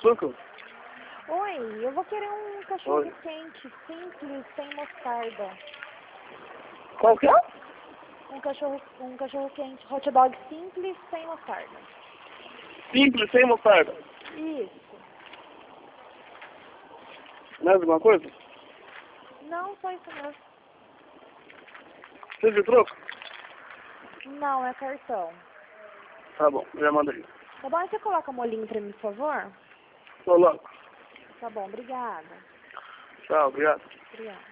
açúcar? Oi, eu vou querer um cachorro quente, simples, sem mostarda. Qual que é? Um cachorro quente, hot dog simples, sem mostarda. Simples, sem mostarda. Isso. Mais alguma coisa? Não, só isso mesmo. Você de troco? Não, é cartão. Tá bom, já mandei. Tá bom, e você coloca molhinho pra mim, por favor? Coloco. Tá bom, obrigada. Tchau, obrigado. Obrigada.